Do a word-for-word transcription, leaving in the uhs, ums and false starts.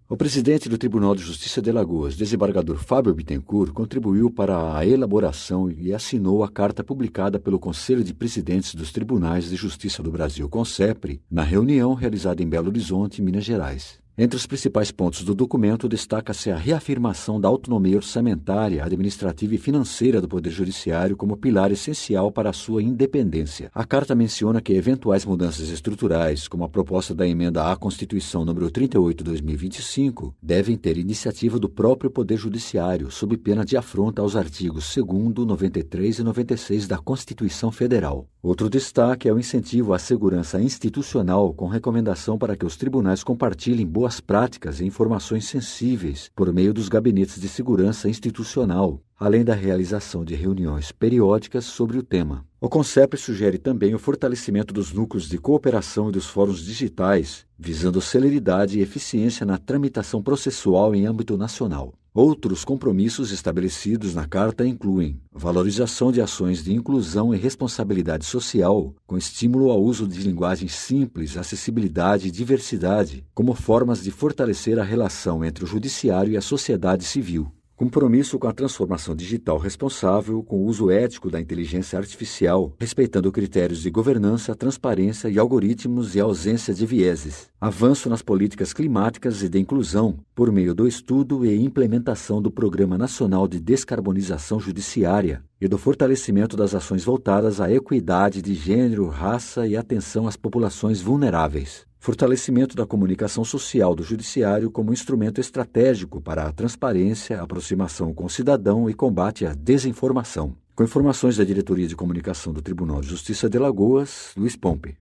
O presidente do Tribunal de Justiça de Alagoas, desembargador Fábio Bittencourt, contribuiu para a elaboração e assinou a carta publicada pelo Conselho de Presidentes dos Tribunais de Justiça do Brasil, CONCEPRE, na reunião realizada em Belo Horizonte, Minas Gerais. Entre os principais pontos do documento, destaca-se a reafirmação da autonomia orçamentária, administrativa e financeira do Poder Judiciário como pilar essencial para a sua independência. A carta menciona que eventuais mudanças estruturais, como a proposta da emenda à Constituição número trinta e oito de dois mil e vinte e cinco, devem ter iniciativa do próprio Poder Judiciário, sob pena de afronta aos artigos segundo, noventa e três e noventa e seis da Constituição Federal. Outro destaque é o incentivo à segurança institucional, com recomendação para que os tribunais compartilhem boas práticas e informações sensíveis por meio dos gabinetes de segurança institucional, além da realização de reuniões periódicas sobre o tema. O CONCEPRE sugere também o fortalecimento dos núcleos de cooperação e dos fóruns digitais, visando celeridade e eficiência na tramitação processual em âmbito nacional. Outros compromissos estabelecidos na Carta incluem valorização de ações de inclusão e responsabilidade social, com estímulo ao uso de linguagem simples, acessibilidade e diversidade, como formas de fortalecer a relação entre o judiciário e a sociedade civil. Compromisso com a transformação digital responsável, com o uso ético da inteligência artificial, respeitando critérios de governança, transparência e algoritmos e ausência de vieses. Avanço nas políticas climáticas e de inclusão, por meio do estudo e implementação do Programa Nacional de Descarbonização Judiciária e do fortalecimento das ações voltadas à equidade de gênero, raça e atenção às populações vulneráveis. Fortalecimento da comunicação social do Judiciário como instrumento estratégico para a transparência, aproximação com o cidadão e combate à desinformação. Com informações da Diretoria de Comunicação do Tribunal de Justiça de Alagoas, Luiz Pompe.